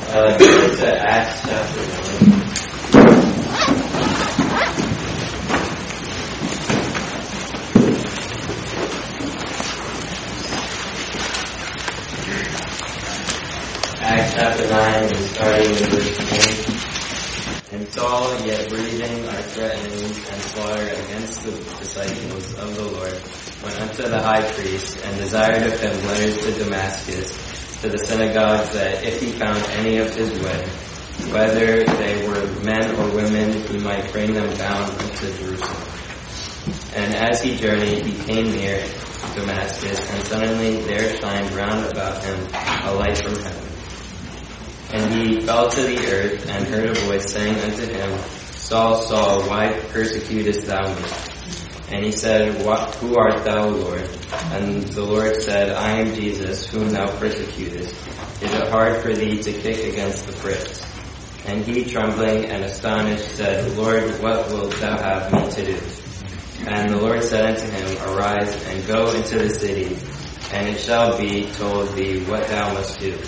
Go to Acts chapter 9. Acts chapter 9 and starting in verse 10. And Saul, yet breathing our threatenings and slaughter against the disciples of the Lord, went unto the high priest, and desired of him letters to Damascus, to the synagogues, that if he found any of his way, whether they were men or women, he might bring them bound unto Jerusalem. And as he journeyed, he came near Damascus, and suddenly there shined round about him a light from heaven. And he fell to the earth, and heard a voice saying unto him, Saul, Saul, why persecutest thou me? And he said, Who art thou, Lord? And the Lord said, I am Jesus, whom thou persecutest. Is it hard for thee to kick against the pricks? And he, trembling and astonished, said, Lord, what wilt thou have me to do? And the Lord said unto him, Arise, and go into the city, and it shall be told thee what thou must do.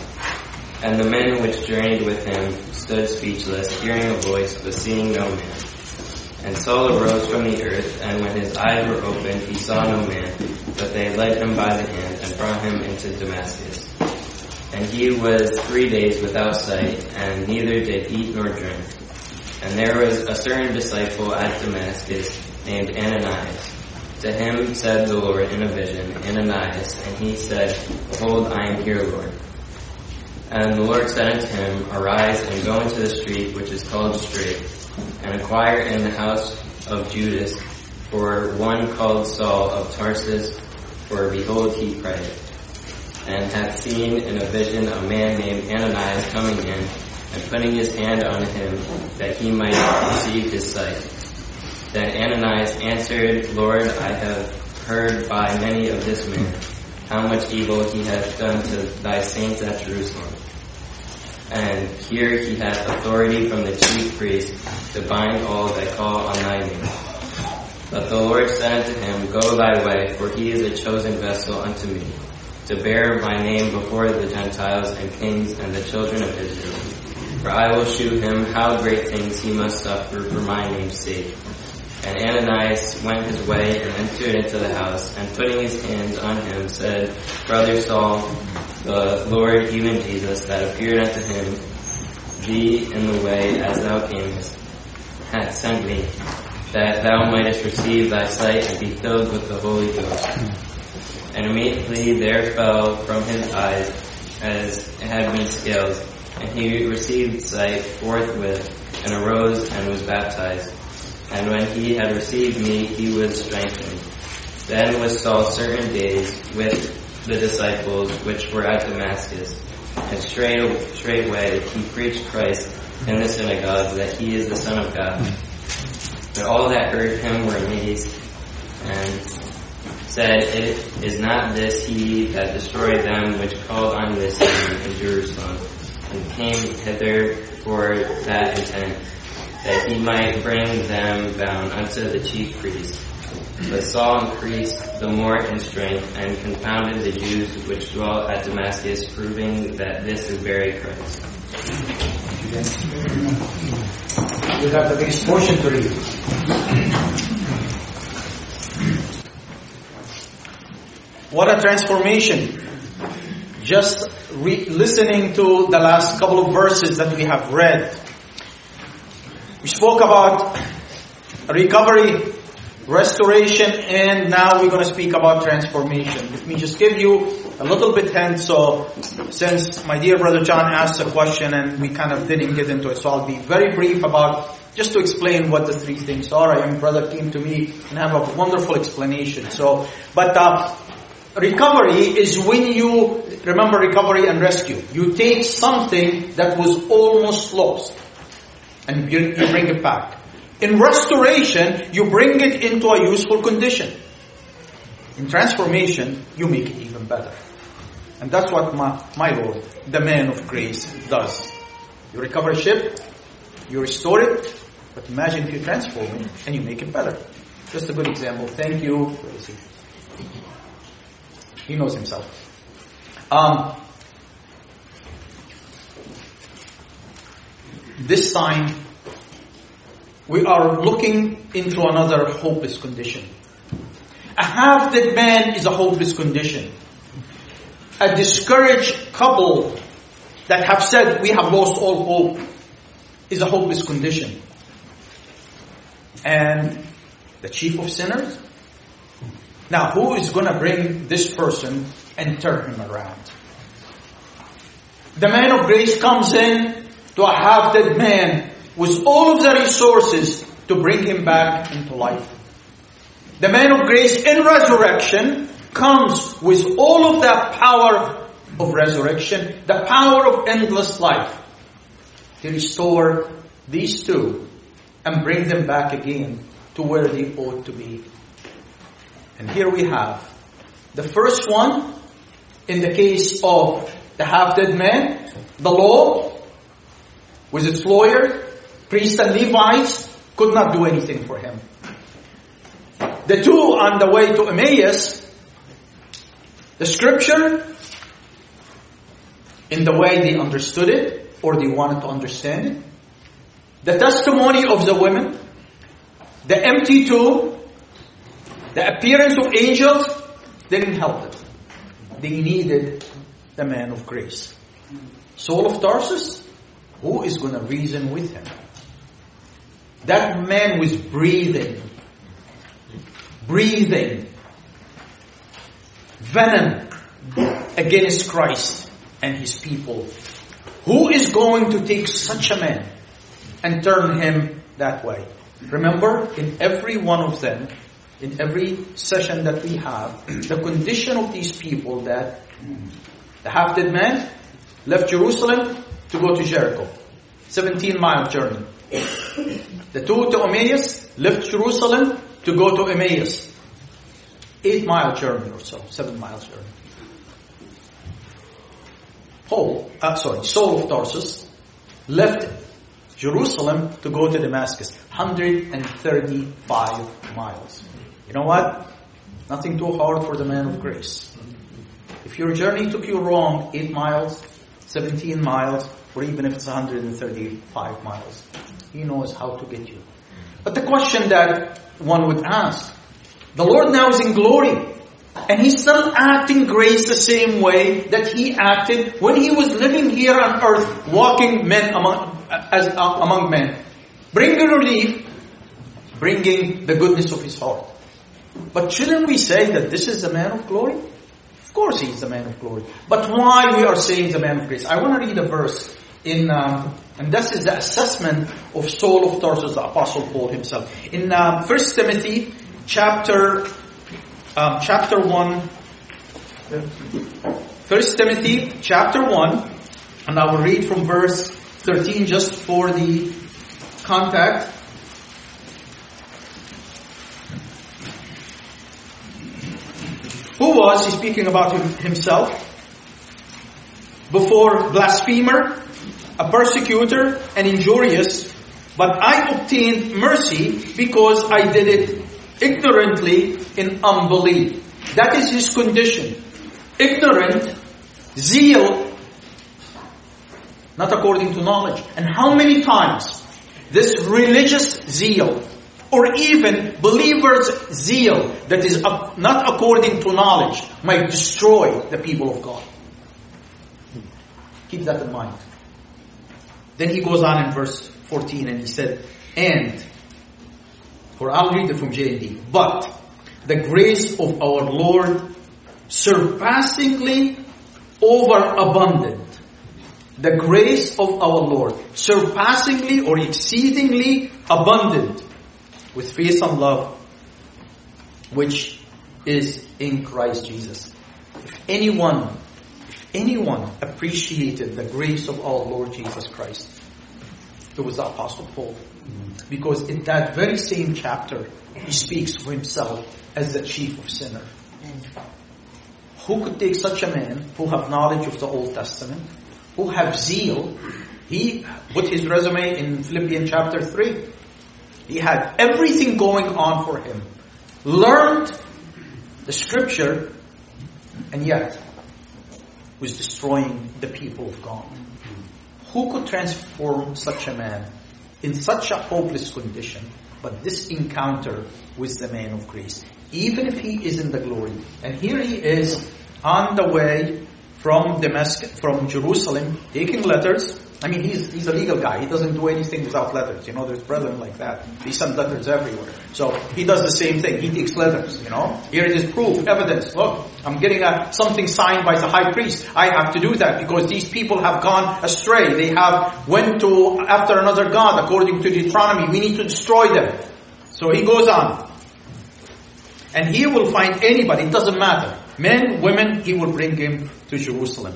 And the men which journeyed with him stood speechless, hearing a voice, but seeing no man. And Saul arose from the earth, and when his eyes were opened, he saw no man, but they led him by the hand, and brought him into Damascus. And he was 3 days without sight, and neither did eat nor drink. And there was a certain disciple at Damascus, named Ananias. To him said the Lord in a vision, Ananias, and he said, Behold, I am here, Lord. And the Lord said unto him, Arise, and go into the street which is called Straight, and inquire in the house of Judas for one called Saul of Tarsus, for behold, he prayeth, and hath seen in a vision a man named Ananias coming in, and putting his hand on him, that he might receive his sight. Then Ananias answered, Lord, I have heard by many of this man, how much evil he hath done to thy saints at Jerusalem. And here he hath authority from the chief priest to bind all that call on thy name. But the Lord said unto him, Go thy way, for he is a chosen vessel unto me, to bear my name before the Gentiles and kings and the children of Israel. For I will shew him how great things he must suffer for my name's sake. And Ananias went his way and entered into the house, and putting his hands on him, said, Brother Saul, the Lord, even Jesus, that appeared unto him, thee in the way as thou camest, hath sent me, that thou mightest receive thy sight and be filled with the Holy Ghost. And immediately there fell from his eyes as it had been scales, and he received sight forthwith, and arose and was baptized. And when he had received me, he was strengthened. Then was Saul certain days with the disciples which were at Damascus, and straightway he preached Christ in the synagogues, that he is the Son of God. But all that heard him were amazed, and said, It is not this he that destroyed them which called on this name in Jerusalem, and came hither for that intent, that he might bring them bound unto the chief priests. But Saul increased the more in strength, and confounded the Jews which dwelt at Damascus, proving that this is very Christ. You have the next portion to read. What a transformation. Just listening to the last couple of verses that we have read. We spoke about recovery, restoration, and now we're going to speak about transformation. Let me just give you a little bit hint. So, since my dear brother John asked a question and we kind of didn't get into it, so I'll be very brief about just to explain what the three things are. A young brother came to me and have a wonderful explanation. Recovery is when you remember recovery and rescue. You take something that was almost lost, and you bring it back. In restoration, you bring it into a useful condition. In transformation, you make it even better. And that's what my Lord, the man of grace, does. You recover a ship, you restore it, but imagine if you transform it and you make it better. Just a good example. Thank you. He knows himself. this time we are looking into another hopeless condition. A half-dead man is a hopeless condition. A discouraged couple that have said we have lost all hope is a hopeless condition. And the chief of sinners? Now, who is going to bring this person and turn him around? The man of grace comes in to a half-dead man with all of the resources to bring him back into life. The man of grace in resurrection comes with all of that power of resurrection, the power of endless life, to restore these two and bring them back again to where they ought to be. And here we have the first one in the case of the half-dead man, the law, with its lawyer, priests and Levites, could not do anything for him. The two on the way to Emmaus, the scripture, in the way they understood it, or they wanted to understand it, the testimony of the women, the empty tomb, the appearance of angels, didn't help them. They needed the man of grace. Saul of Tarsus, who is going to reason with him? That man was breathing venom against Christ and his people. Who is going to take such a man and turn him that way? Remember, in every one of them, in every session that we have, the condition of these people, that the half-dead man left Jerusalem to go to Jericho. 17-mile journey. The two to Emmaus left Jerusalem to go to Emmaus. 8-mile journey or so. 7-mile journey. Saul of Tarsus left Jerusalem to go to Damascus. 135 miles. You know what? Nothing too hard for the man of grace. If your journey took you wrong, 8 miles, 17 miles, or even if it's 135 miles, He knows how to get you. But the question that one would ask, the Lord now is in glory, and He's still acting grace the same way that He acted when He was living here on earth, walking among men, bringing relief, bringing the goodness of His heart. But shouldn't we say that this is the man of glory? Of course He is the man of glory. But why we are saying the man of grace? I want to read a verse and this is the assessment of Saul of Tarsus, the Apostle Paul himself. In 1 Timothy chapter 1, 1 Timothy chapter 1, and I will read from verse 13 just for the contact. Who was he speaking about himself? Before blasphemer, a persecutor, and injurious, but I obtained mercy because I did it ignorantly in unbelief. That is his condition. Ignorant, zeal, not according to knowledge. And how many times this religious zeal, or even believers' zeal that is not according to knowledge, might destroy the people of God. Keep that in mind. Then he goes on in verse 14 and he said, or I'll read it from J&D, but the grace of our Lord surpassingly overabundant. The grace of our Lord surpassingly or exceedingly abundant with faith and love, which is in Christ Jesus. If anyone appreciated the grace of our Lord Jesus Christ, it was the Apostle Paul. Because in that very same chapter, he speaks of himself as the chief of sinners. Who could take such a man who have knowledge of the Old Testament, who have zeal? He put his resume in Philippians chapter 3. He had everything going on for him. Learned the scripture, and yet was destroying the people of God. Who could transform such a man in such a hopeless condition? But this encounter with the man of grace, even if he is in the glory. And here he is on the way from Damascus, from Jerusalem, taking letters. I mean, he's a legal guy. He doesn't do anything without letters. You know, there's brethren like that. They send letters everywhere. So he does the same thing. He takes letters, you know. Here it is proof, evidence. Look, I'm getting something signed by the high priest. I have to do that because these people have gone astray. They have went after another god according to Deuteronomy. We need to destroy them. So he goes on. And he will find anybody, it doesn't matter. Men, women, he will bring him to Jerusalem.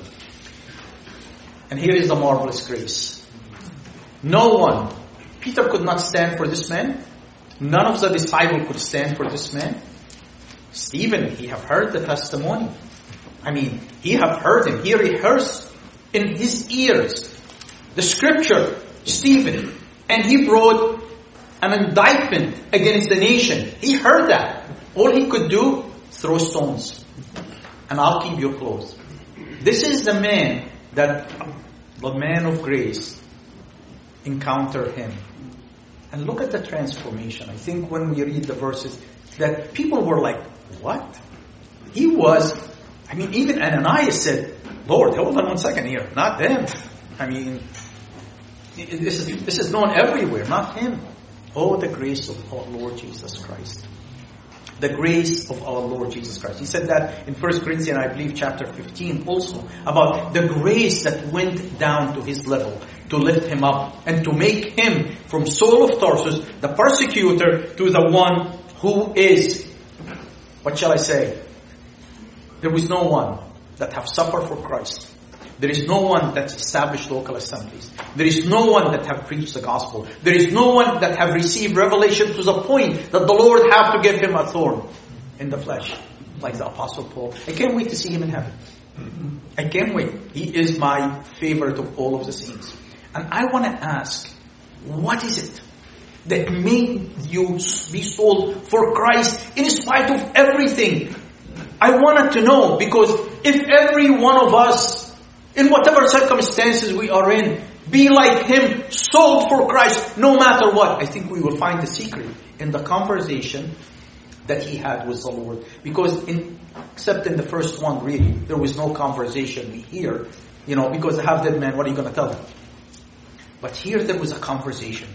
And here is the marvelous grace. No one, Peter could not stand for this man. None of the disciples could stand for this man. Stephen, he have heard the testimony. I mean, he have heard him. He rehearsed in his ears the scripture, Stephen. And he brought an indictment against the nation. He heard that. All he could do, throw stones. And I'll keep your clothes. This is the man that the man of grace encountered him. And look at the transformation. I think when we read the verses, that people were like, what? He was, I mean, even Ananias said, Lord, hold on 1 second here. Not them. I mean, this is known everywhere, not him. Oh, the grace of our Lord Jesus Christ. The grace of our Lord Jesus Christ. He said that in 1 Corinthians, I believe, chapter 15 also, about the grace that went down to his level to lift him up and to make him from Saul of Tarsus, the persecutor, to the one who is, what shall I say? There was no one that have suffered for Christ. There is no one that established local assemblies. There is no one that have preached the gospel. There is no one that have received revelation to the point that the Lord have to give him a thorn in the flesh, like the Apostle Paul. I can't wait to see him in heaven. I can't wait. He is my favorite of all of the saints. And I want to ask, what is it that made you be sold for Christ in spite of everything? I wanted to know, because if every one of us, in whatever circumstances we are in, be like him, sold for Christ, no matter what, I think we will find the secret in the conversation that he had with the Lord. Because except in the first one, really, there was no conversation we hear, because the half-dead man, what are you going to tell him? But here there was a conversation.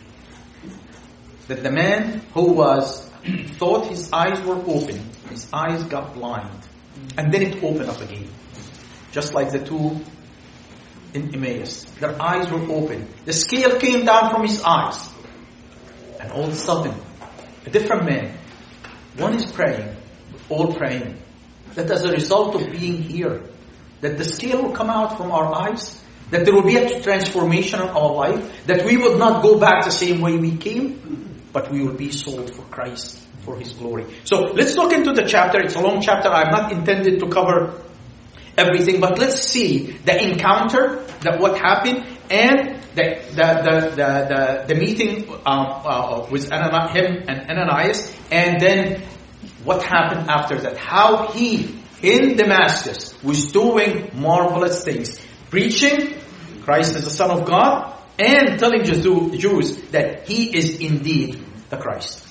That the man who thought his eyes were open, his eyes got blind. And then it opened up again. Just like the two in Emmaus. Their eyes were open. The scale came down from his eyes. And all of a sudden, a different man. One is praying, all praying. That as a result of being here, that the scale will come out from our eyes, that there will be a transformation in our life, that we will not go back the same way we came, but we will be sold for Christ, for His glory. So let's look into the chapter. It's a long chapter. I'm not intended to cover everything, but let's see the encounter, what happened, and the meeting with him and Ananias, and then what happened after that. How he, in Damascus, was doing marvelous things. Preaching Christ is the Son of God, and telling the Jews that He is indeed the Christ.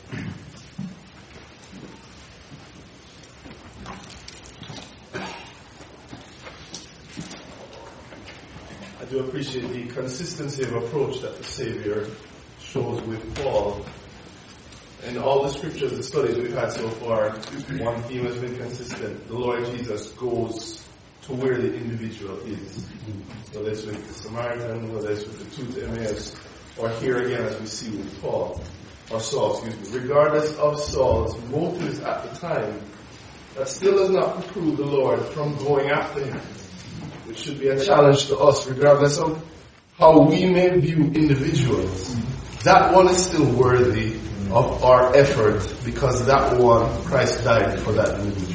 I do appreciate the consistency of approach that the Savior shows with Paul. In all the scriptures, the studies we've had so far, one theme has been consistent. The Lord Jesus goes to where the individual is. Whether it's with the Samaritan, whether it's with the two to Emmaus, or here again as we see with Saul. Regardless of Saul's motives at the time, that still does not preclude the Lord from going after him. It should be a challenge to us, regardless of how we may view individuals. That one is still worthy of our effort, because that one, Christ died for that individual.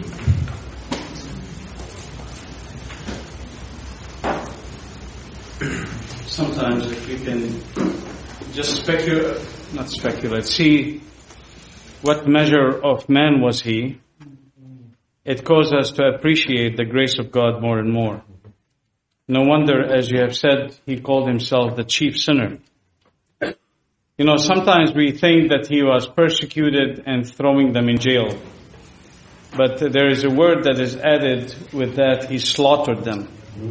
Sometimes if we can just see what measure of man was he, it causes us to appreciate the grace of God more and more. No wonder, as you have said, he called himself the chief sinner. You know, sometimes we think that he was persecuted and throwing them in jail. But there is a word that is added with that, he slaughtered them.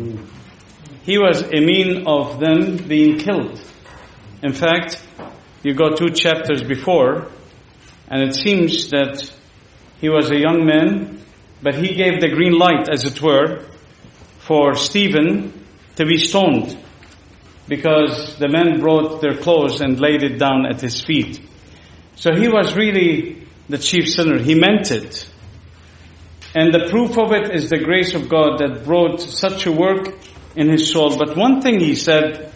He was a mean of them being killed. In fact, you go 2 chapters before, and it seems that he was a young man, but he gave the green light, as it were, for Stephen to be stoned, because the men brought their clothes and laid it down at his feet. So he was really the chief sinner. He meant it. And the proof of it is the grace of God that brought such a work in his soul. But one thing he said,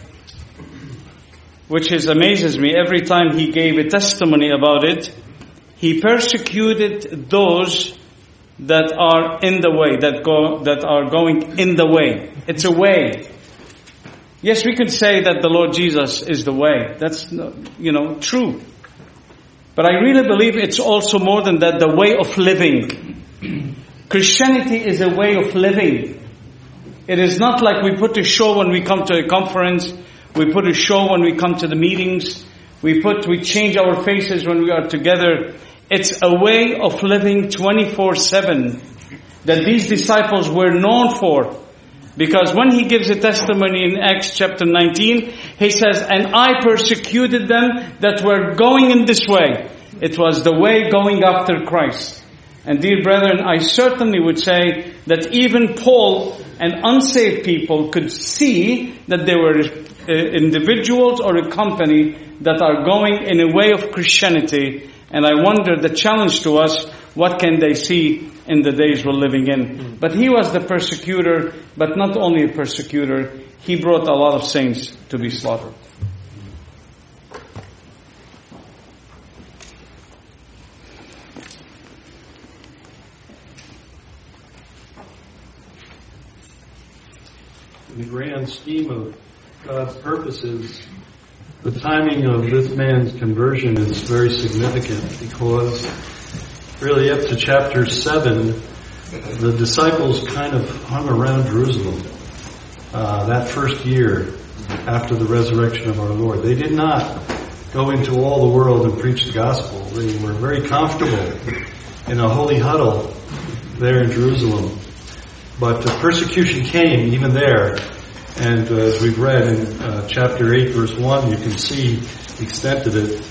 which amazes me, every time he gave a testimony about it, he persecuted those that are in the way, that are going in the way. It's a way. Yes, we could say that the Lord Jesus is the way. That's, true. But I really believe it's also more than that, the way of living. Christianity is a way of living. It is not like we put a show when we come to a conference. We put a show when we come to the meetings. We change our faces when we are together. It's a way of living 24/7 that these disciples were known for. Because when he gives a testimony in Acts chapter 19, he says, "And I persecuted them that were going in this way." It was the way going after Christ. And dear brethren, I certainly would say that even Paul and unsaved people could see that there were individuals or a company that are going in a way of Christianity. And I wonder, the challenge to us, what can they see in the days we're living in? But he was the persecutor, but not only a persecutor, he brought a lot of saints to be slaughtered. In the grand scheme of God's purposes, the timing of this man's conversion is very significant, because really up to chapter 7, the disciples kind of hung around Jerusalem that first year after the resurrection of our Lord. They did not go into all the world and preach the gospel. They were very comfortable in a holy huddle there in Jerusalem. But persecution came even there. And as we've read in chapter 8, verse 1, you can see the extent of it.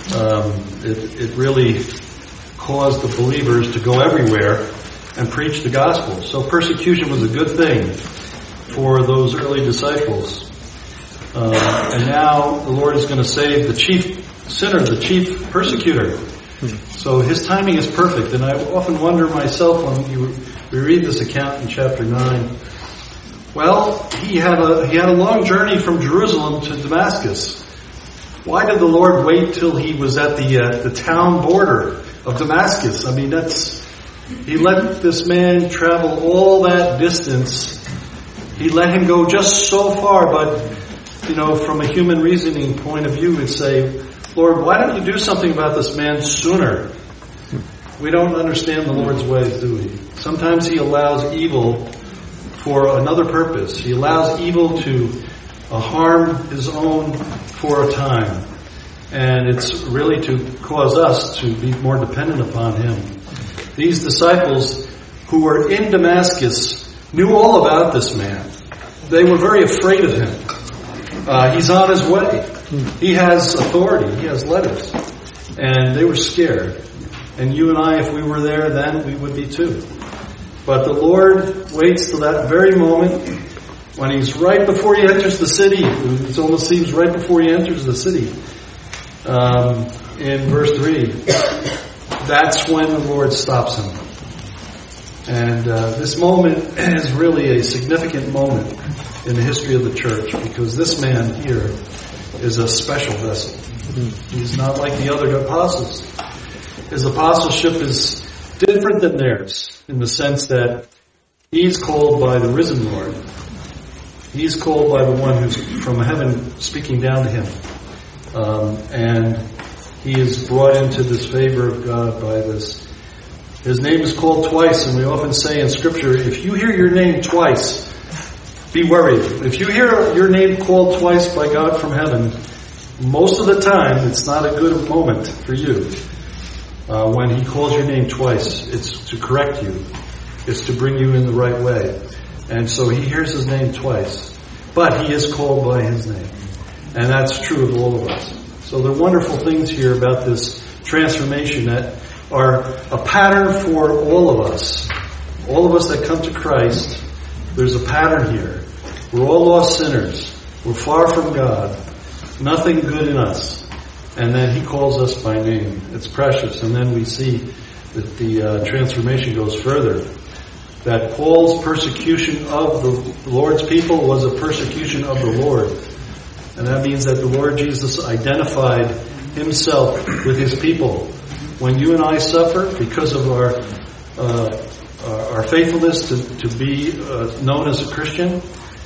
It really caused the believers to go everywhere and preach the gospel. So persecution was a good thing for those early disciples. And now the Lord is going to save the chief sinner, the chief persecutor. So his timing is perfect. And I often wonder myself when we read this account in chapter 9. Well, he had a long journey from Jerusalem to Damascus. Why did the Lord wait till he was at the town border of Damascus? I mean, he let this man travel all that distance. He let him go just so far, but from a human reasoning point of view, we'd say, Lord, why don't you do something about this man sooner? We don't understand the Lord's ways, do we? Sometimes he allows evil for another purpose. He allows evil to harm his own for a time. And it's really to cause us to be more dependent upon him. These disciples who were in Damascus knew all about this man. They were very afraid of him. He's on his way. He has authority. He has letters. And they were scared. And you and I, if we were there then, we would be too. But the Lord waits till that very moment when he's right before he enters the city. It almost seems right before he enters the city. In verse 3, that's when the Lord stops him. And this moment is really a significant moment in the history of the church, because this man here is a special vessel. He's not like the other apostles. His apostleship is different than theirs in the sense that he's called by the risen Lord. He's called by the one who's from heaven speaking down to him. And he is brought into this favor of God by this. His name is called twice, and we often say in Scripture, if you hear your name twice, be worried. If you hear your name called twice by God from heaven, most of the time it's not a good moment for you. When He calls your name twice, it's to correct you. It's to bring you in the right way. And so He hears His name twice. But He is called by His name. And that's true of all of us. So there are wonderful things here about this transformation that are a pattern for all of us. All of us that come to Christ, there's a pattern here. We're all lost sinners. We're far from God. Nothing good in us. And then He calls us by name. It's precious. And then we see that the transformation goes further. That Paul's persecution of the Lord's people was a persecution of the Lord. And that means that the Lord Jesus identified Himself with His people. When you and I suffer because of our faithfulness to be known as a Christian,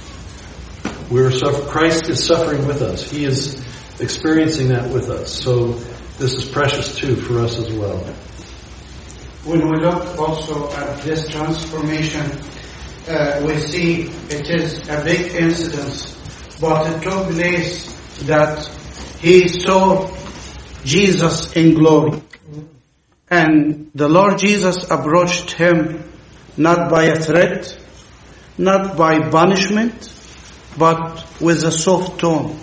Christ is suffering with us. He is experiencing that with us. So this is precious too for us as well. When we look also at this transformation, we see it is a big incident, but it took place that he saw Jesus in glory. And the Lord Jesus approached him not by a threat, not by punishment, but with a soft tone.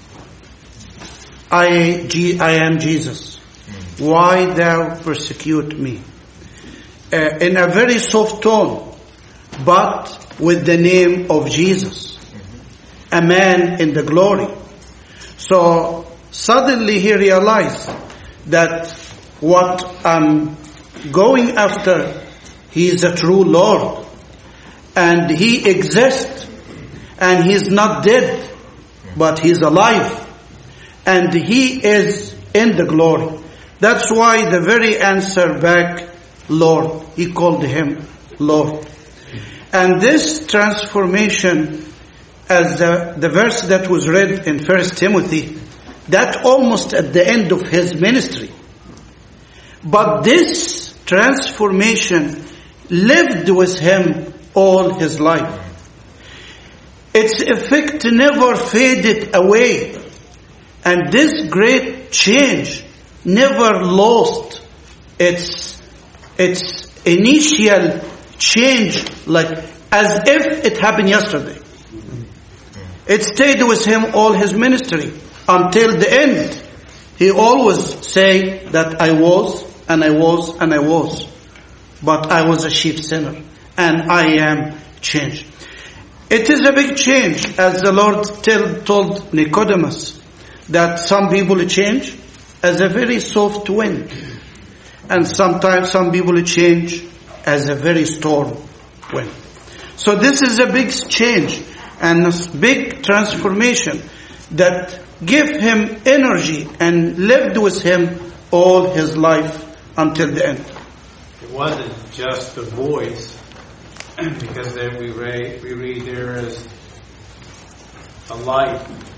I am Jesus. Why thou persecute me? In a very soft tone, but with the name of Jesus. A man in the glory. So suddenly he realized that what I'm going after, He is a true Lord. And He exists. And He is not dead, but He is alive. And He is in the glory. That's why the very answer back, Lord. He called Him Lord. And this transformation, as the verse that was read in 1 Timothy, that almost at the end of his ministry. But this transformation lived with him all his life. Its effect never faded away. And this great change never lost its initial change, like as if it happened yesterday. It stayed with him all his ministry until the end. He always say that I was, and I was, and I was. But I was a chief sinner. And I am changed. It is a big change, as the Lord told Nicodemus, that some people change as a very soft wind. And sometimes some people change as a very storm wind. So this is a big change and a big transformation that gave him energy and lived with him all his life until the end. It wasn't just the voice, because there we read there is a light.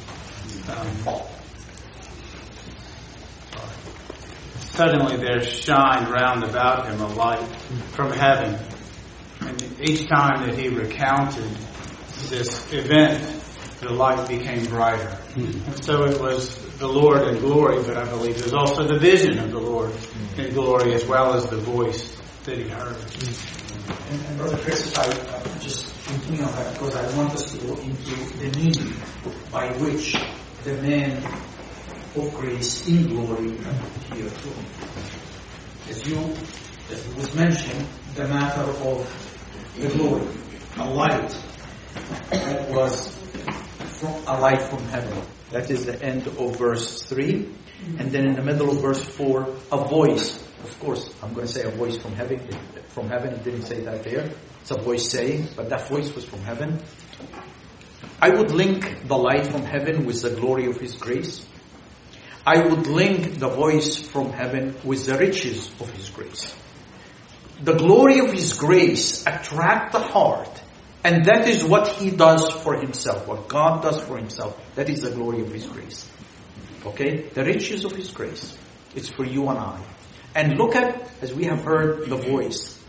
Suddenly there shined round about him a light from heaven. And each time that he recounted this event, the light became brighter. And so it was the Lord in glory, but I believe it was also the vision of the Lord in glory as well as the voice that he heard. And Brother Chris, I just continue on that because I want us to go into the meaning by which the man of grace in glory here too. As it was mentioned, the matter of the glory, a light that was a light from heaven. That is the end of verse 3. And then in the middle of verse 4, a voice. Of course, I'm going to say a voice from heaven. From heaven, it didn't say that there. It's a voice saying, but that voice was from heaven. I would link the light from heaven with the glory of His grace. I would link the voice from heaven with the riches of His grace. The glory of His grace attracts the heart, and that is what He does for Himself, what God does for Himself. That is the glory of His grace. Okay? The riches of His grace. It's for you and I. And look at, as we have heard, the voice.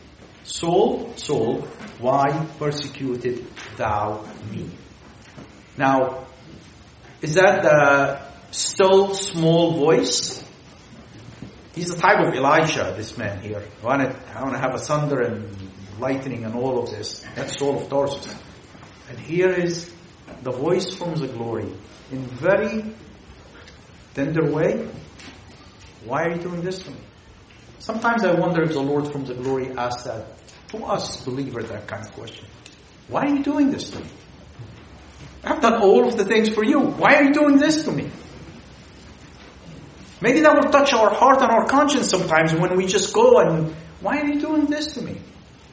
Saul, Saul, why persecuted thou me? Now, is that the still small voice? He's the type of Elijah, this man here. I want to have a thunder and lightning and all of this. That's Saul of Tarsus. And here is the voice from the glory in very tender way. Why are you doing this to me? Sometimes I wonder if the Lord from the glory asks that to us believers, that kind of question. Why are you doing this to me? I've done all of the things for you. Why are you doing this to me? Maybe that will touch our heart and our conscience sometimes when we just go and, why are you doing this to me?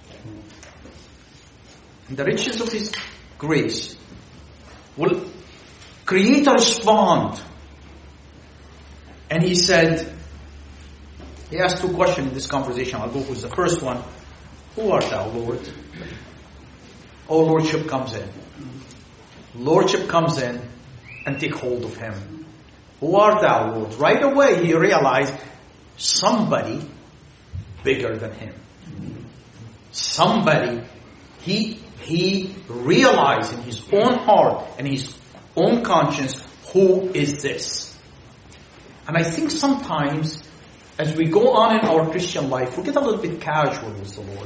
And the riches of His grace will create a response. And he said, he asked two questions in this conversation. I'll go with the first one. Who art thou, Lord? Oh, Lordship comes in. Lordship comes in and take hold of him. Who art thou, Lord? Right away he realized somebody bigger than him. Somebody, he realized in his own heart and his own conscience, who is this? And I think sometimes as we go on in our Christian life, we get a little bit casual with the Lord.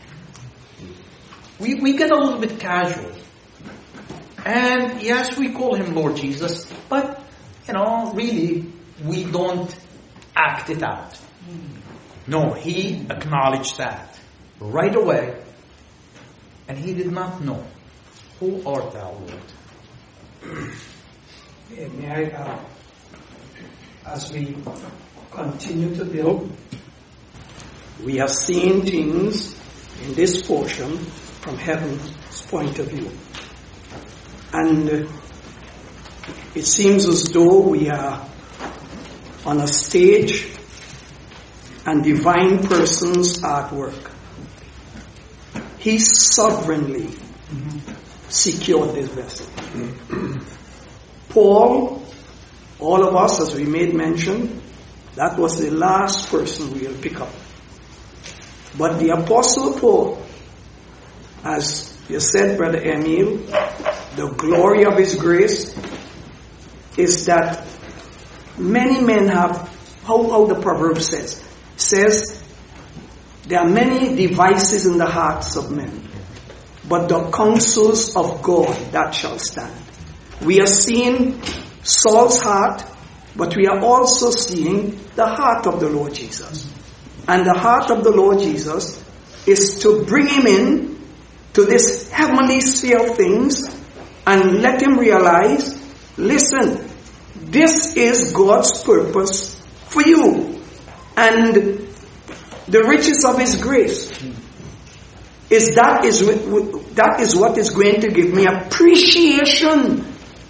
We get a little bit casual. And yes, we call him Lord Jesus, but, really, we don't act it out. No, he acknowledged that right away. And he did not know. Who art thou, Lord? May I, as we continue to build, we have seen things in this portion from heaven's point of view. And it seems as though we are on a stage and divine persons are at work. He sovereignly secured this vessel. Paul, all of us, as we made mention, that was the last person we will pick up. But the Apostle Paul, as you said, Brother Emil, the glory of his grace is that many men have, how the proverb says, there are many devices in the hearts of men, but the counsels of God, that shall stand. We are seeing Saul's heart, but we are also seeing the heart of the Lord Jesus. And the heart of the Lord Jesus is to bring him in to this heavenly sphere of things and let him realize, listen, this is God's purpose for you. And the riches of his grace that is what is going to give me appreciation.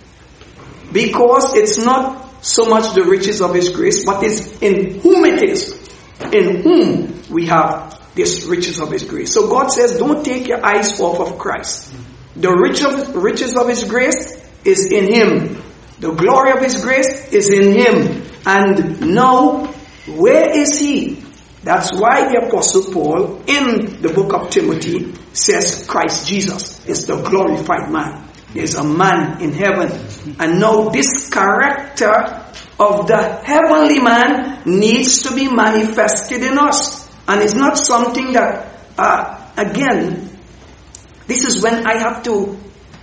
Because it's not so much the riches of his grace, but it's in whom it is. In whom we have this riches of his grace. So God says, don't take your eyes off of Christ. The riches of his grace is in him. The glory of his grace is in him. And now, where is he? That's why the Apostle Paul in the book of Timothy says Christ Jesus is the glorified man. There's a man in heaven. And now this character of the heavenly man needs to be manifested in us. And it's not something that, again, this is when I have to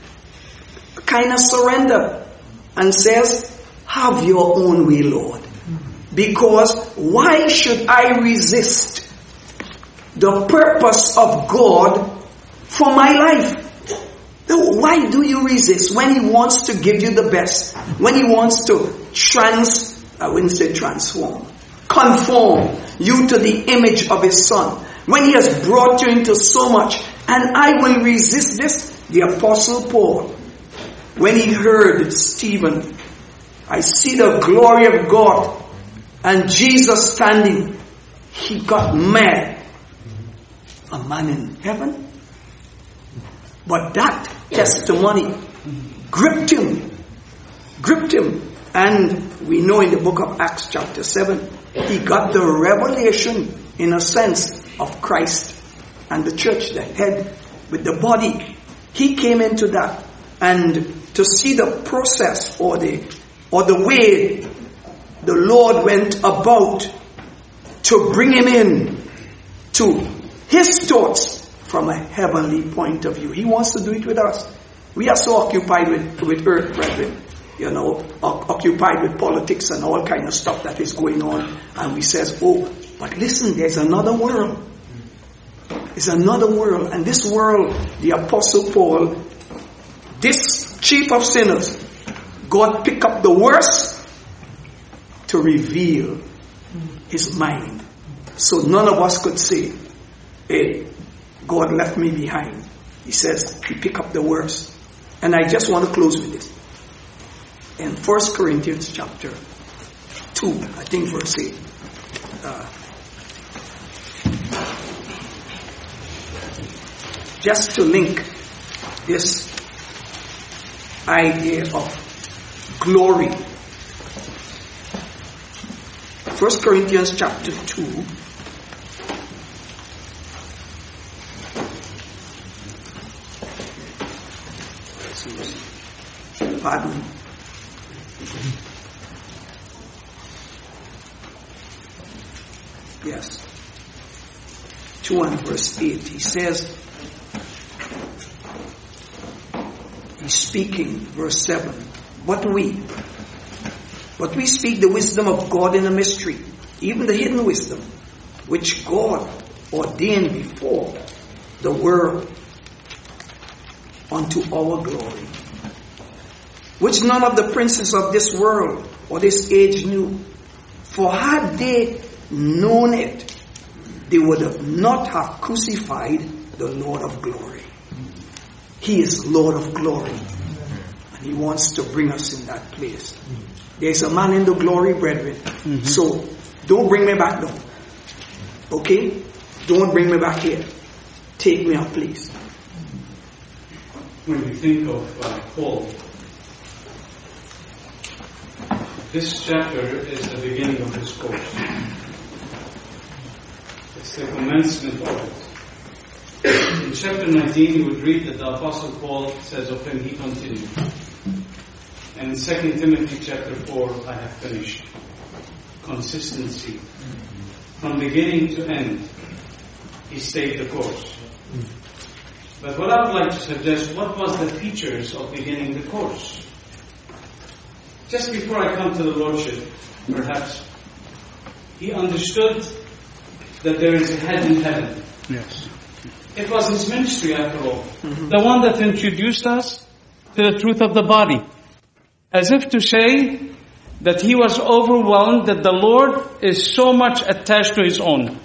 kind of surrender and says, have your own way, Lord. Because why should I resist the purpose of God for my life? Why do you resist when he wants to give you the best? When he wants to conform you to the image of his son. When he has brought you into so much. And I will resist this. The Apostle Paul, when he heard Stephen, I see the glory of God and Jesus standing, he got mad. A man in heaven? But that testimony gripped him. And we know in the book of Acts chapter 7, he got the revelation, in a sense, of Christ and the church, the head with the body. He came into that, and to see the process or the way the Lord went about to bring him in to his thoughts from a heavenly point of view. He wants to do it with us. We are so occupied with earth, brethren, occupied with politics and all kind of stuff that is going on, and we says, oh, but listen, there's another world. There's another world, and this world, the Apostle Paul, this chief of sinners, God picked up the worst to reveal his mind. So none of us could say, hey, God left me behind. He says he picked up the worst. And I just want to close with this. In 1 Corinthians chapter 2, I think verse 8. Just to link this idea of glory. 1 Corinthians chapter 2. Pardon me. Yes. 2 and verse 8. He says, he's speaking, verse 7. But we speak the wisdom of God in a mystery, even the hidden wisdom, which God ordained before the world unto our glory, which none of the princes of this world or this age knew. For had they known it, they would have not have crucified the Lord of glory. He is Lord of glory, and he wants to bring us in that place. There's a man in the glory, brethren. So don't bring me back down. Okay? Don't bring me back here. Take me up, please. When you think of Paul, this chapter is the beginning of his course. It's the commencement of it. In chapter 19, you would read that the Apostle Paul says of him, he continued. And in 2 Timothy chapter 4, I have finished. Consistency. From beginning to end, he stayed the course. But what I would like to suggest, what was the features of beginning the course? Just before I come to the Lordship, perhaps, he understood that there is a head in heaven. Yes. It was his ministry after all. The one that introduced us to the truth of the body. As if to say that he was overwhelmed that the Lord is so much attached to his own.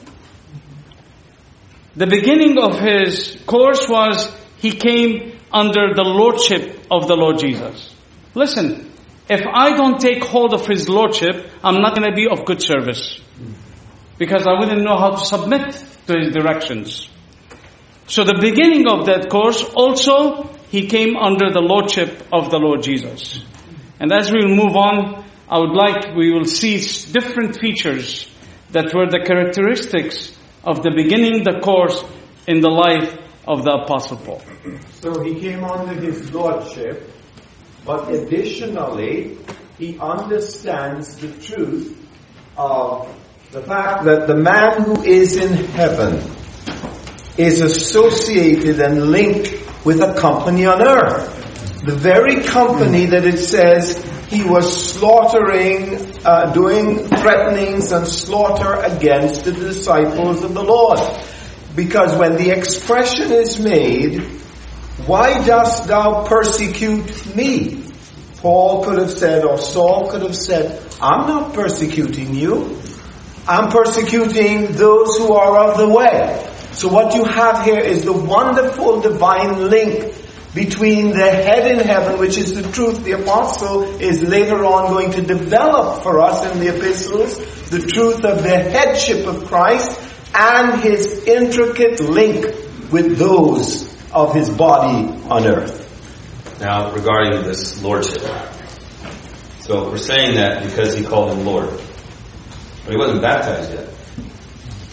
The beginning of his course was he came under the Lordship of the Lord Jesus. Listen, if I don't take hold of his Lordship, I'm not going to be of good service. Because I wouldn't know how to submit to his directions. So the beginning of that course, also, he came under the Lordship of the Lord Jesus. And as we will move on, we will see different features that were the characteristics of the beginning, the course in the life of the Apostle Paul. So he came under his Lordship, but additionally, he understands the truth of the fact that the man who is in heaven is associated and linked with a company on earth. The very company that it says he was slaughtering, doing threatenings and slaughter against the disciples of the Lord. Because when the expression is made, why dost thou persecute me? Paul could have said, or Saul could have said, I'm not persecuting you. I'm persecuting those who are of the way. So what you have here is the wonderful divine link between the head in heaven, which is the truth the apostle is later on going to develop for us in the epistles, the truth of the headship of Christ and his intricate link with those of his body on earth. Now, regarding this lordship. So we're saying that because he called him Lord. But he wasn't baptized yet.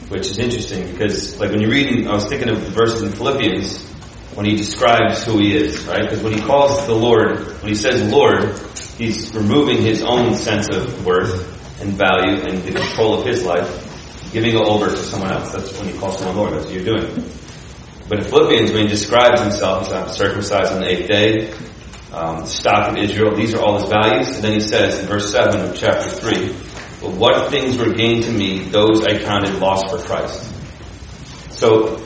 which is interesting because, like, when you read, I was thinking of the verses in Philippians when he describes who he is, right? Because when he calls the Lord, when he says Lord, he's removing his own sense of worth and value and the control of his life, giving it over to someone else. That's when he calls someone Lord. That's what you're doing. But in Philippians, when he describes himself, he's circumcised on the 8th day, the stock of Israel, these are all his values. And then he says in verse 7 of chapter 3, but what things were gained to me, those I counted loss for Christ. So,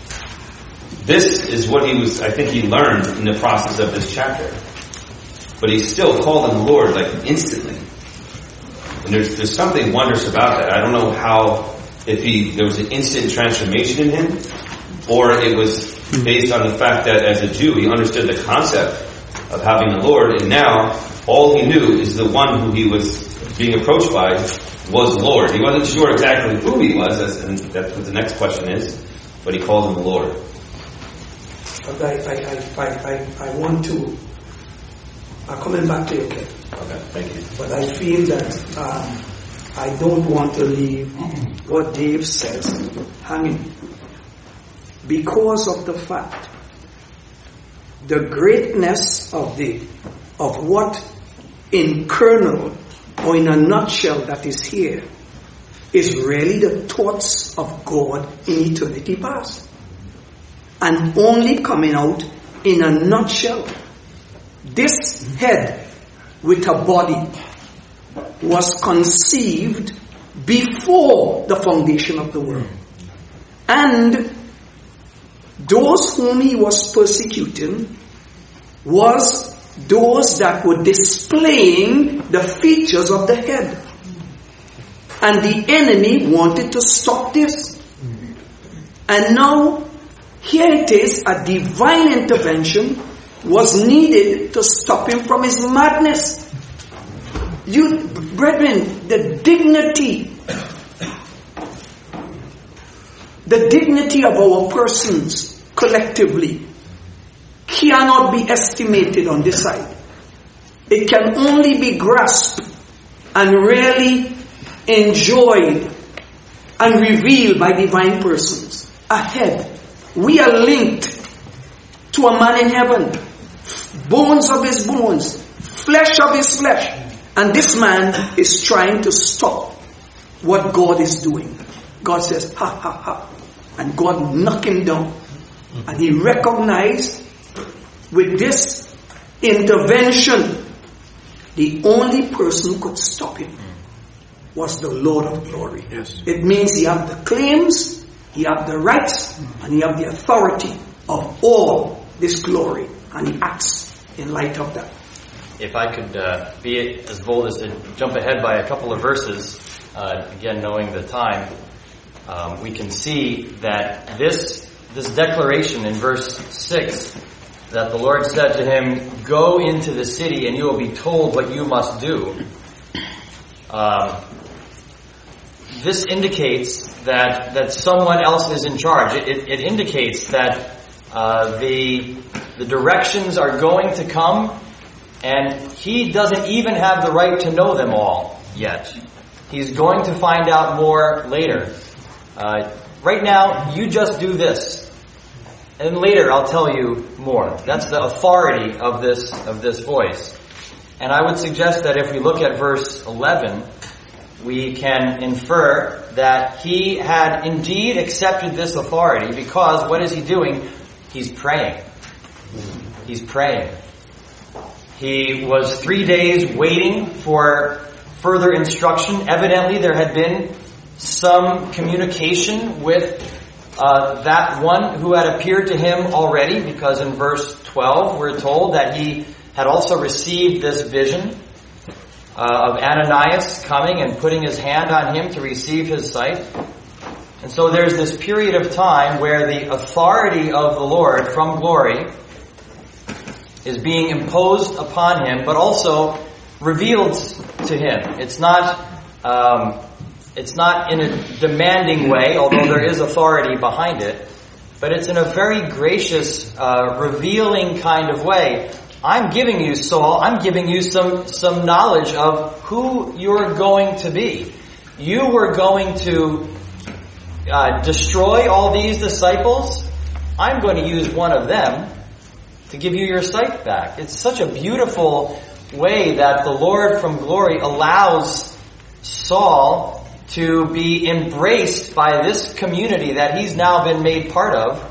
this is what I think he learned in the process of this chapter. But he still called him Lord, like, instantly. And there's something wondrous about that. I don't know how, there was an instant transformation in him, or it was based on the fact that as a Jew, he understood the concept of having a Lord, and now all he knew is the one who he was being approached by was Lord. He wasn't sure exactly who he was, and that's what the next question is, but he called him Lord. But I want to, coming back to you, okay? Okay, thank you. But I feel that I don't want to leave what Dave says hanging, because of the fact the greatness of what in kernel or in a nutshell that is here is really the thoughts of God in eternity past, and only coming out in a nutshell. This head with a body was conceived before the foundation of the world, and those whom he was persecuting was those that were displaying the features of the head. And the enemy wanted to stop this. And now, here it is, a divine intervention was needed to stop him from his madness. You, brethren, the dignity of our persons collectively cannot be estimated on this side. It can only be grasped and really enjoyed and revealed by divine persons. Ahead, we are linked to a man in heaven, bones of his bones, flesh of his flesh, and this man is trying to stop what God is doing. God says, ha ha ha, and God knocked him down, and he recognized with this intervention, the only person who could stop him was the Lord of glory. Yes. It means he had the claims, he had the rights, and he had the authority of all this glory, and he acts in light of that. If I could be as bold as to jump ahead by a couple of verses, again knowing the time, we can see that this declaration in verse 6, that the Lord said to him, go into the city and you will be told what you must do. This indicates that someone else is in charge. It indicates that the directions are going to come, and he doesn't even have the right to know them all yet. He's going to find out more later. Right now, you just do this. And later I'll tell you more. That's the authority of this voice. And I would suggest that if we look at verse 11, we can infer that he had indeed accepted this authority, because what is he doing? He's praying. He's praying. He was 3 days waiting for further instruction. Evidently there had been some communication with that one who had appeared to him already, because in verse 12 we're told that he had also received this vision of Ananias coming and putting his hand on him to receive his sight. And so there's this period of time where the authority of the Lord from glory is being imposed upon him, but also revealed to him. It's not in a demanding way, although there is authority behind it, but it's in a very gracious, revealing kind of way. I'm giving you, Saul, I'm giving you some knowledge of who you're going to be. You were going to destroy all these disciples, I'm going to use one of them to give you your sight back. It's such a beautiful way that the Lord from glory allows Saul to be embraced by this community that he's now been made part of,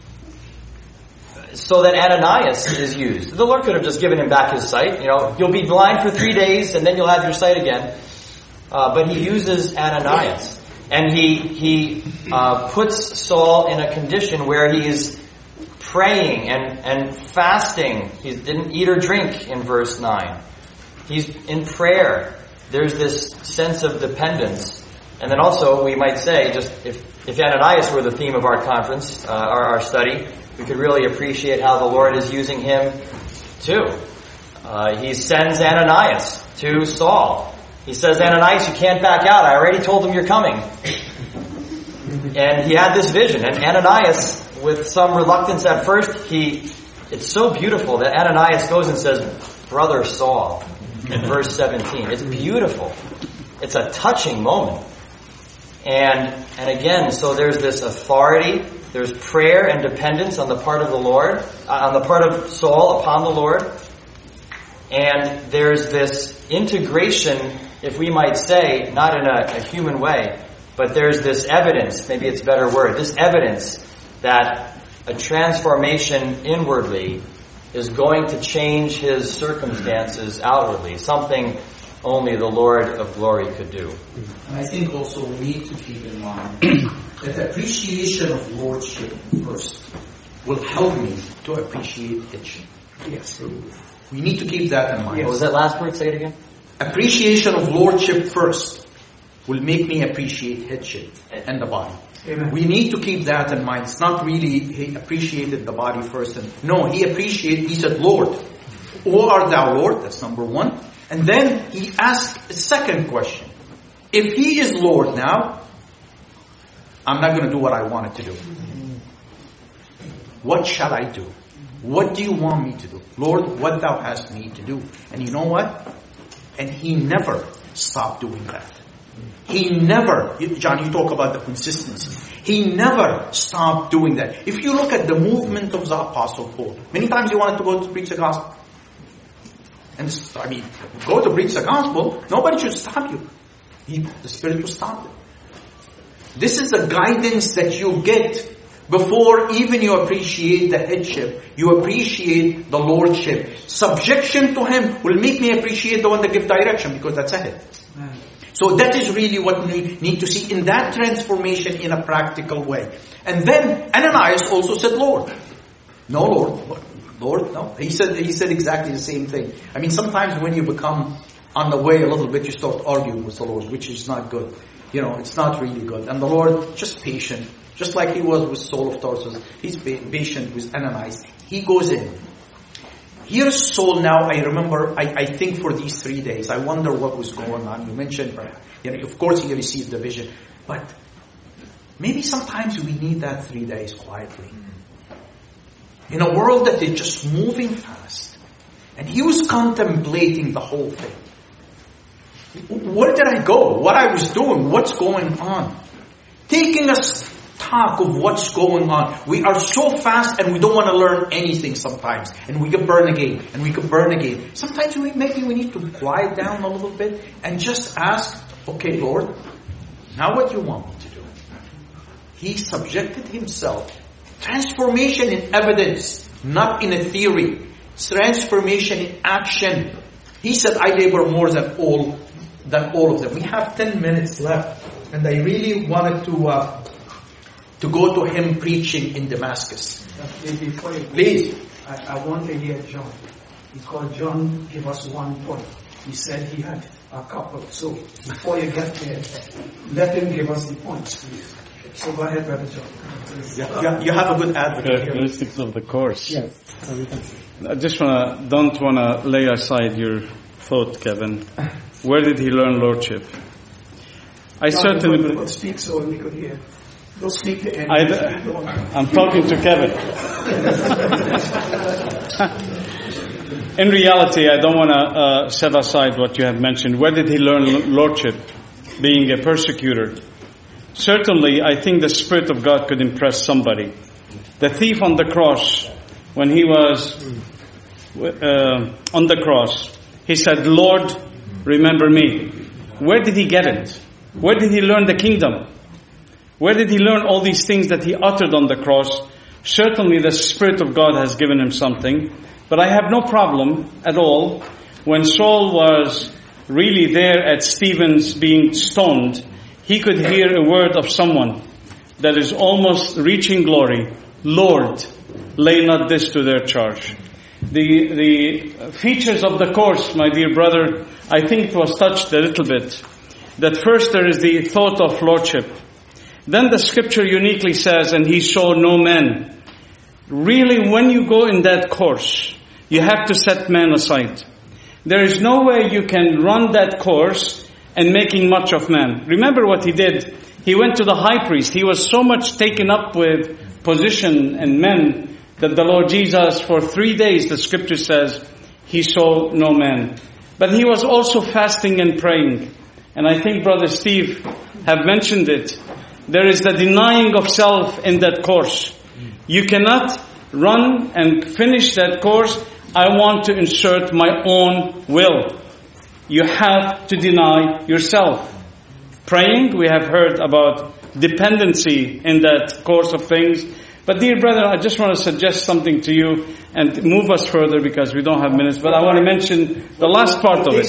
so that Ananias is used. The Lord could have just given him back his sight. You'll be blind for 3 days and then you'll have your sight again. But he uses Ananias. And he puts Saul in a condition where he's praying and fasting. He didn't eat or drink in verse 9. He's in prayer. There's this sense of dependence. And then also, we might say, just if Ananias were the theme of our conference, our study, we could really appreciate how the Lord is using him too. He sends Ananias to Saul. He says, Ananias, you can't back out. I already told him you're coming. And he had this vision. And Ananias, with some reluctance at first, it's so beautiful that Ananias goes and says, Brother Saul, in verse 17. It's beautiful. It's a touching moment. And again, so there's this authority, there's prayer and dependence on the part of the Lord, on the part of Saul upon the Lord. And there's this integration, if we might say, not in a human way, but there's this evidence, maybe it's a better word, this evidence that a transformation inwardly is going to change his circumstances outwardly, something only the Lord of glory could do. And I think also we need to keep in mind that appreciation of lordship first will help me to appreciate headship. Yes. We need to keep that in mind. What was that last word? Say it again. Appreciation of lordship first will make me appreciate headship and the body. Amen. We need to keep that in mind. It's not really he appreciated the body first. No, he said, Lord. O art thou Lord? That's number one. And then he asked a second question. If he is Lord now, I'm not going to do what I wanted to do. What shall I do? What do you want me to do? Lord, what thou hast me to do. And you know what? And he never stopped doing that. He never, John, you talk about the consistency. He never stopped doing that. If you look at the movement of the Apostle Paul, many times he wanted to go to preach the gospel. And go to preach the gospel, nobody should stop you. The Spirit will stop it. This is the guidance that you get before even you appreciate the headship. You appreciate the lordship. Subjection to him will make me appreciate the one that gives direction, because that's a head. So that is really what we need to see in that transformation in a practical way. And then Ananias also said, Lord. No, Lord. Lord, no. He said exactly the same thing. Sometimes when you become on the way a little bit, you start arguing with the Lord, which is not good. It's not really good. And the Lord, just patient. Just like he was with Saul of Tarsus. He's patient with Ananias. He goes in. Here's Saul now. I remember, I think for these 3 days, I wonder what was going on. You mentioned, of course he received the vision. But maybe sometimes we need that 3 days quietly. In a world that is just moving fast. And he was contemplating the whole thing. Where did I go? What I was doing? What's going on? Taking a stock of what's going on. We are so fast and we don't want to learn anything sometimes. And we can burn again. And we can burn again. Sometimes maybe we need to quiet down a little bit and just ask, okay, Lord, now what do you want me to do? He subjected himself. Transformation in evidence, not in a theory. Transformation in action. He said, I labor more than all of them. We have 10 minutes left. And I really wanted to go to him preaching in Damascus. Before you Please. I want to hear John. Because John gave us 1 point. He said he had a couple. So before you get there, let him give us the points, please. So go ahead, Brother John. You have a good advocate. Characteristics of the course. Yes. I just don't want to lay aside your thought, Kevin. Where did he learn lordship? I John, certainly speak so we could hear. Don't speak to anyone. I'm talking to Kevin. In reality, I don't want to set aside what you have mentioned. Where did he learn lordship? Being a persecutor. certainly I think the Spirit of God could impress somebody. The thief on the cross, when he was on the cross, he said, Lord, remember me. Where did he get it? Where did he learn the kingdom? Where did he learn all these things that he uttered on the cross? Certainly the Spirit of God has given him something. But I have no problem at all when Saul was really there at Stephen's being stoned, he could hear a word of someone that is almost reaching glory. Lord, lay not this to their charge. The features of the course, my dear brother, I think it was touched a little bit. That first there is the thought of lordship. Then the scripture uniquely says, and he saw no man. Really, when you go in that course, you have to set man aside. There is no way you can run that course and making much of man. Remember what he did. He went to the high priest. He was so much taken up with position and men that the Lord Jesus, for 3 days, the scripture says, he saw no man. But he was also fasting and praying. And I think Brother Steve have mentioned it. There is the denying of self in that course. You cannot run and finish that course. I want to insert my own will. You have to deny yourself. Praying, we have heard about dependency in that course of things. But dear brother, I just want to suggest something to you and move us further because we don't have minutes. But I want to mention the last part of it.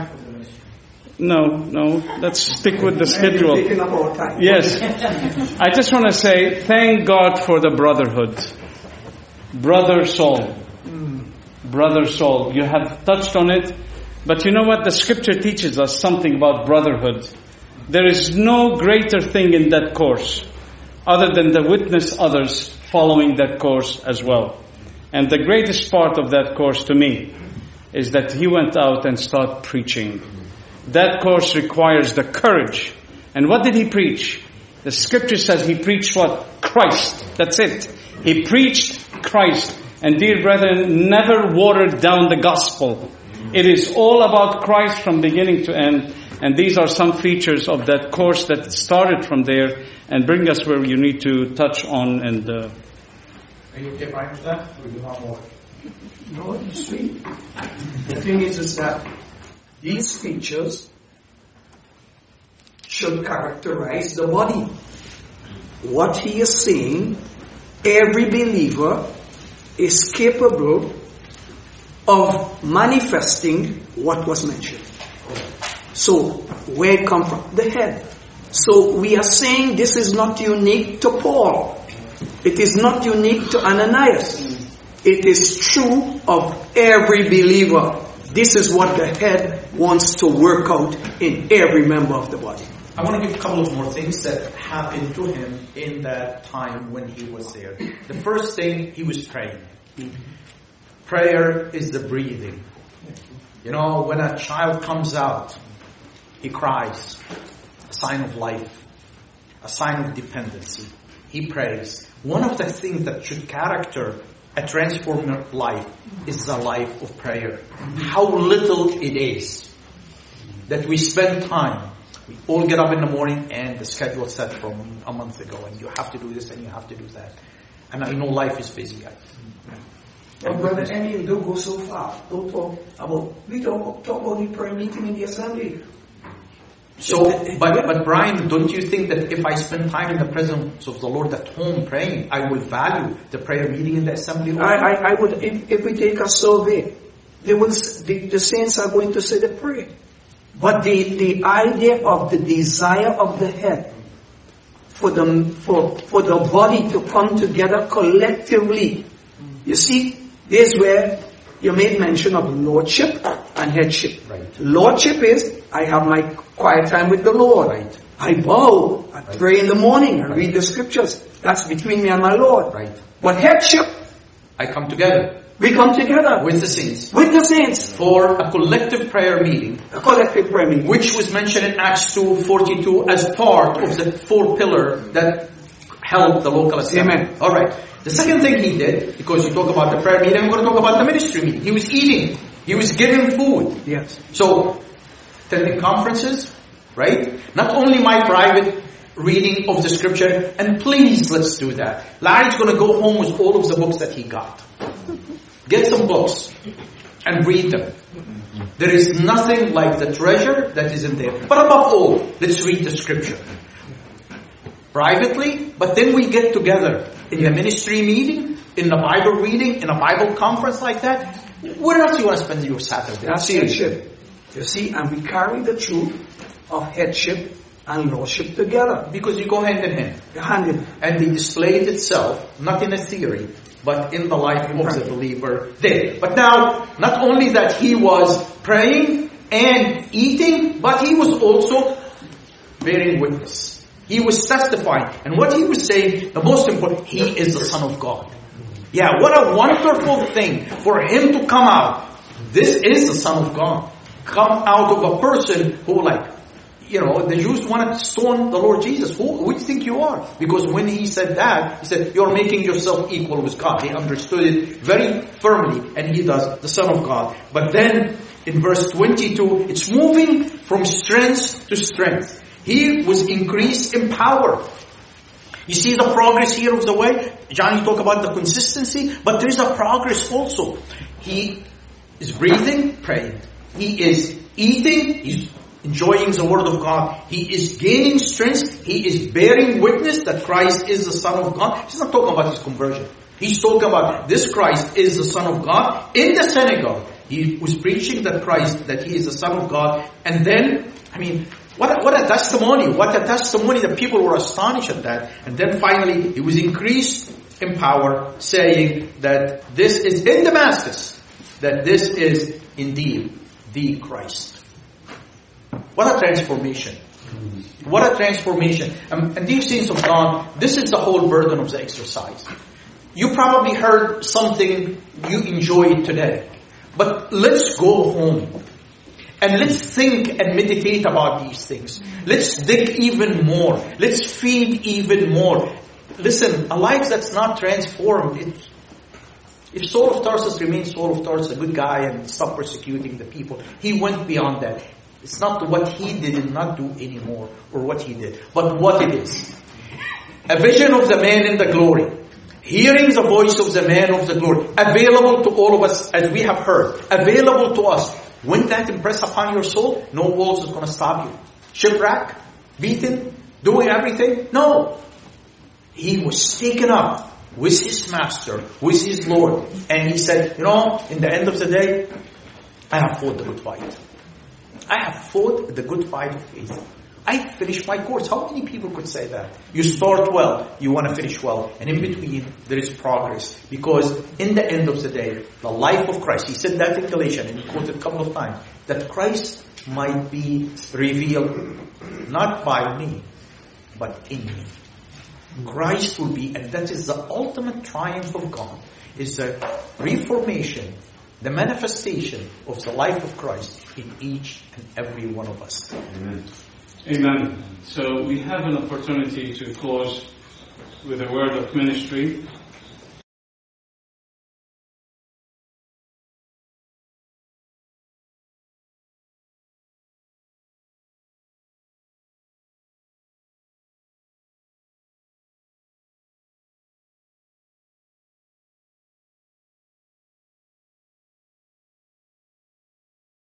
No, let's stick with the schedule. Yes. I just want to say, thank God for the brotherhood. Brother Saul. Brother Saul. You have touched on it. But you know what? The scripture teaches us something about brotherhood. There is no greater thing in that course other than to witness others following that course as well. And the greatest part of that course to me is that he went out and started preaching. That course requires the courage. And what did he preach? The scripture says he preached what? Christ. That's it. He preached Christ. And dear brethren, never watered down the gospel. It is all about Christ from beginning to end. And these are some features of that course that started from there and bring us where you need to touch on. And Are you okay, Brian, with that? Or do you want more? No, it's sweet. The thing is that these features should characterize the body. What he is saying, every believer is capable of manifesting what was mentioned. So, where it comes from? The head. So, we are saying this is not unique to Paul. It is not unique to Ananias. It is true of every believer. This is what the head wants to work out in every member of the body. I want to give a couple of more things that happened to him in that time when he was there. The first thing, he was praying. Prayer is the breathing. You know, when a child comes out, he cries. A sign of life. A sign of dependency. He prays. One of the things that should character a transformed life is the life of prayer. How little it is that we spend time. We all get up in the morning and the schedule set from a month ago and you have to do this and you have to do that. And I know life is busy, guys. Well, Brother Andy, don't go so far. We don't talk about the prayer meeting in the assembly. So, but Brian, don't you think that if I spend time in the presence of the Lord at home praying, I will value the prayer meeting in the assembly? I would, if we take a survey, the saints are going to say the prayer. But the idea of the desire of the head for the body to come together collectively. You see, this is where you made mention of lordship and headship. Right. Lordship is, I have my quiet time with the Lord. Right. I bow, I pray in the morning, I read the scriptures. That's between me and my Lord. Right. But headship, I come together. We come together. With the saints. With the saints. For a collective prayer meeting. A collective prayer meeting. Which was mentioned in Acts 2:42 as part of the 4 pillar that held the local assembly. Amen. Alright. The second thing he did, because you talk about the prayer meeting, I'm going to talk about the ministry meeting. He was eating. He was giving food. Yes. So, attending conferences, right? Not only my private reading of the scripture, and please let's do that. Larry's going to go home with all of the books that he got. Get some books and read them. There is nothing like the treasure that is in there. But above all, let's read the scripture. Privately, but then we get together in a ministry meeting, in a Bible reading, in a Bible conference like that. Where else you want to spend your Saturday? That's headship. You see, and we carry the truth of headship and lordship together. Because you go hand in hand. Hand in hand. And they displayed itself, not in a theory, but in the life of the believer there. But now, not only that he was praying and eating, but he was also bearing witness. He was testifying. And what he was saying, the most important, he is the Son of God. Yeah, what a wonderful thing for him to come out. This is the Son of God. Come out of a person who the Jews wanted to stone the Lord Jesus. Who do you think you are? Because when he said that, he said, you're making yourself equal with God. They understood it very firmly, and he does, the Son of God. But then, in verse 22, it's moving from strength to strength. He was increased in power. You see the progress here of the way? John, you talk about the consistency, but there is a progress also. He is breathing, praying. He is eating, he's enjoying the Word of God. He is gaining strength. He is bearing witness that Christ is the Son of God. He's not talking about his conversion. He's talking about this Christ is the Son of God. In the synagogue, he was preaching that he is the Son of God. And then, what a testimony. What a testimony that people were astonished at that. And then finally, he was increased in power, saying that this is in Damascus, that this is indeed the Christ. What a transformation. What a transformation. And dear saints of God, this is the whole burden of the exercise. You probably heard something you enjoyed today. But let's go home. And let's think and meditate about these things. Let's dig even more. Let's feed even more. Listen, a life that's not transformed, if Saul of Tarsus remains Saul of Tarsus, a good guy, and stopped persecuting the people, he went beyond that. It's not what he did not do anymore, or what he did, but what it is. A vision of the man in the glory. Hearing the voice of the man of the glory. Available to all of us, as we have heard. Available to us. Wouldn't that impress upon your soul? No walls is going to stop you. Shipwreck? Beaten? Doing everything? No. He was taken up with his master, with his Lord. And he said, in the end of the day, I have fought the good fight. I have fought the good fight of faith. I finished my course. How many people could say that? You start well, you want to finish well. And in between, there is progress. Because in the end of the day, the life of Christ, he said that in Galatians, and he quoted a couple of times, that Christ might be revealed, not by me, but in me. Christ will be, and that is the ultimate triumph of God, is the reformation, the manifestation of the life of Christ in each and every one of us. Amen. Amen. So we have an opportunity to close with a word of ministry.